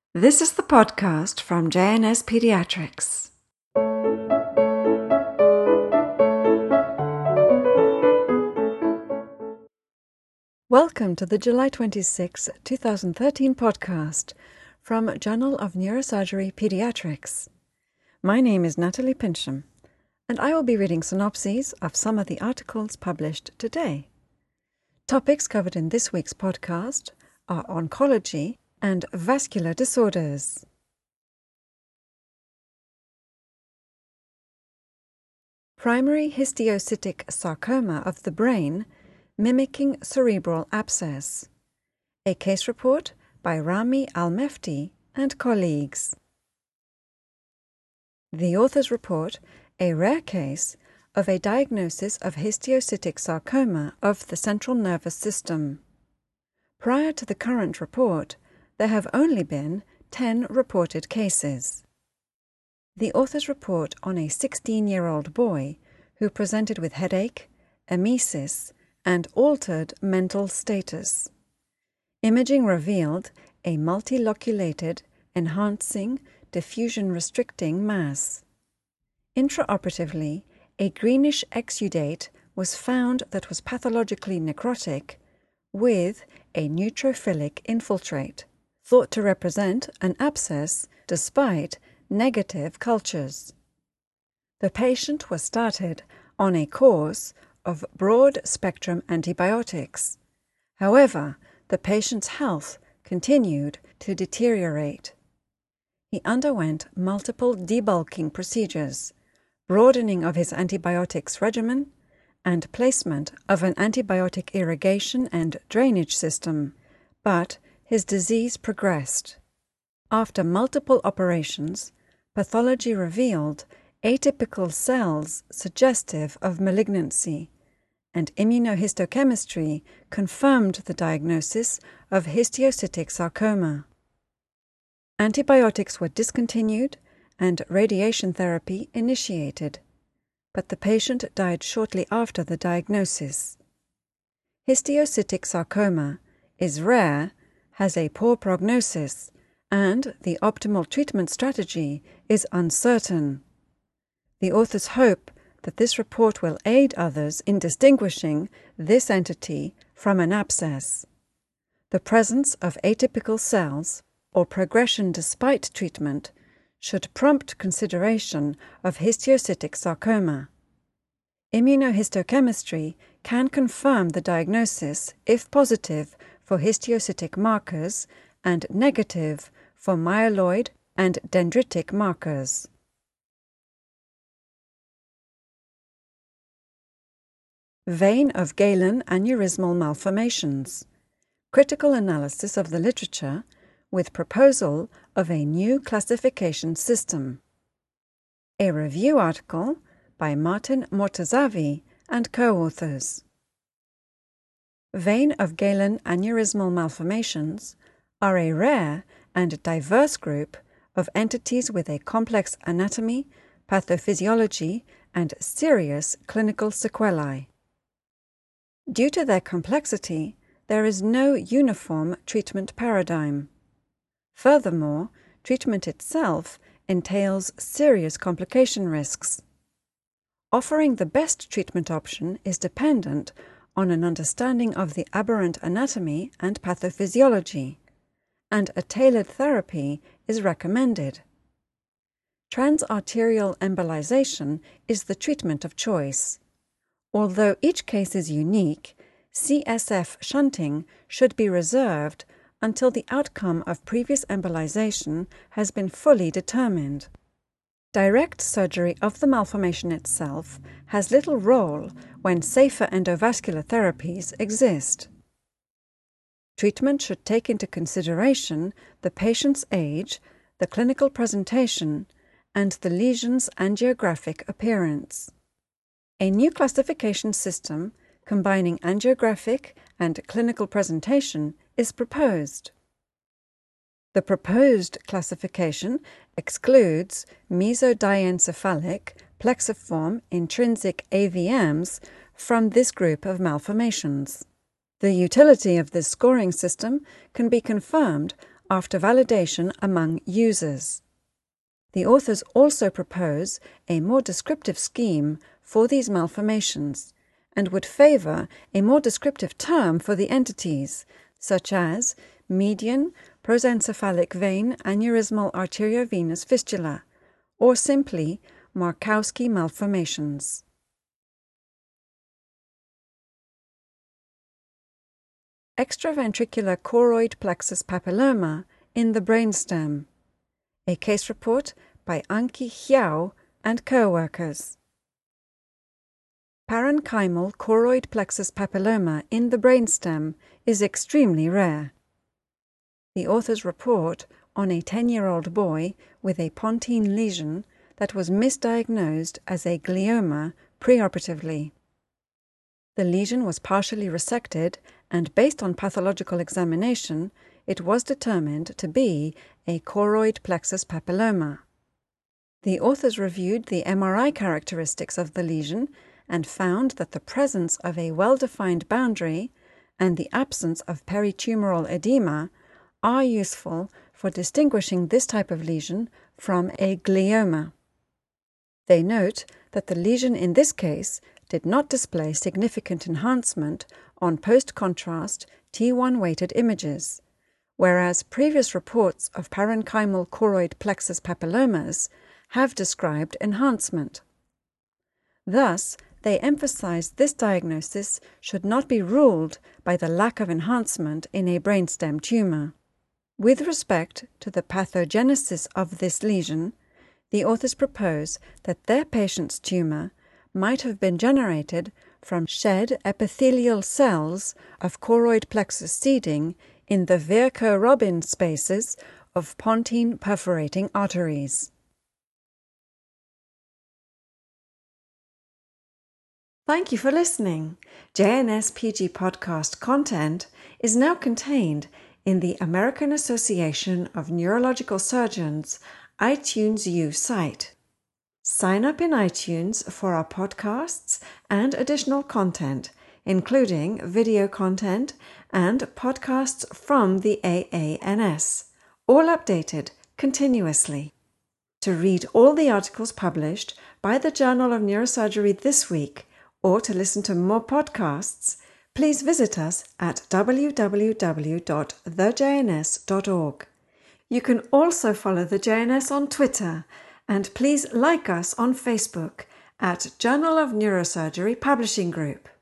This is the podcast from JNS Pediatrics. Welcome to the July 26, 2013 podcast from Journal of Neurosurgery Pediatrics. My name is Natalie Pincham, and I will be reading synopses of some of the articles published today. Topics covered in this week's podcast are oncology and vascular disorders. Primary histiocytic sarcoma of the brain mimicking cerebral abscess. A case report by Rami Al-Mefti and colleagues. The authors report a rare case of a diagnosis of histiocytic sarcoma of the central nervous system. Prior to the current report, there have only been 10 reported cases. The authors report on a 16-year-old boy who presented with headache, emesis, and altered mental status. Imaging revealed a multiloculated, enhancing, diffusion-restricting mass. Intraoperatively, a greenish exudate was found that was pathologically necrotic with a neutrophilic infiltrate, thought to represent an abscess despite negative cultures. The patient was started on a course of broad-spectrum antibiotics. However, the patient's health continued to deteriorate. He underwent multiple debulking procedures, broadening of his antibiotics regimen, and placement of an antibiotic irrigation and drainage system, but his disease progressed. After multiple operations, pathology revealed atypical cells suggestive of malignancy, and immunohistochemistry confirmed the diagnosis of histiocytic sarcoma. Antibiotics were discontinued and radiation therapy initiated, but the patient died shortly after the diagnosis. Histiocytic sarcoma is rare, has a poor prognosis, and the optimal treatment strategy is uncertain. The authors hope that this report will aid others in distinguishing this entity from an abscess. The presence of atypical cells or progression despite treatment should prompt consideration of histiocytic sarcoma. Immunohistochemistry can confirm the diagnosis if positive for histiocytic markers and negative for myeloid and dendritic markers. Vein of Galen aneurysmal malformations. Critical analysis of the literature with proposal of a new classification system. A review article by Martin Mortazavi and co-authors. Vein of Galen aneurysmal malformations are a rare and diverse group of entities with a complex anatomy, pathophysiology, and serious clinical sequelae. Due to their complexity, there is no uniform treatment paradigm. Furthermore, treatment itself entails serious complication risks. Offering the best treatment option is dependent on an understanding of the aberrant anatomy and pathophysiology, and a tailored therapy is recommended. Transarterial embolization is the treatment of choice. Although each case is unique, CSF shunting should be reserved until the outcome of previous embolization has been fully determined. Direct surgery of the malformation itself has little role when safer endovascular therapies exist. Treatment should take into consideration the patient's age, the clinical presentation, and the lesion's angiographic appearance. A new classification system combining angiographic and clinical presentation is proposed. The proposed classification excludes mesodiencephalic plexiform intrinsic AVMs from this group of malformations. The utility of this scoring system can be confirmed after validation among users. The authors also propose a more descriptive scheme for these malformations and would favor a more descriptive term for the entities, such as median prosencephalic vein aneurysmal arteriovenous fistula, or simply Markowski malformations. Extraventricular choroid plexus papilloma in the brainstem. A case report by Anki Xiao and co-workers. Parenchymal choroid plexus papilloma in the brainstem is extremely rare. The authors report on a 10-year-old boy with a pontine lesion that was misdiagnosed as a glioma preoperatively. The lesion was partially resected, and based on pathological examination, it was determined to be a choroid plexus papilloma. The authors reviewed the MRI characteristics of the lesion and found that the presence of a well-defined boundary and the absence of peritumoral edema are useful for distinguishing this type of lesion from a glioma. They note that the lesion in this case did not display significant enhancement on post-contrast T1-weighted images, whereas previous reports of parenchymal choroid plexus papillomas have described enhancement. Thus, they emphasize this diagnosis should not be ruled by the lack of enhancement in a brainstem tumor. With respect to the pathogenesis of this lesion, the authors propose that their patient's tumor might have been generated from shed epithelial cells of choroid plexus seeding in the Virchow-Robin spaces of pontine perforating arteries. Thank you for listening. JNS PG podcast content is now contained in the American Association of Neurological Surgeons iTunes U site. Sign up in iTunes for our podcasts and additional content, including video content and podcasts from the AANS, all updated continuously. To read all the articles published by the Journal of Neurosurgery this week, or to listen to more podcasts, please visit us at www.thejns.org. You can also follow the JNS on Twitter, and please like us on Facebook at Journal of Neurosurgery Publishing Group.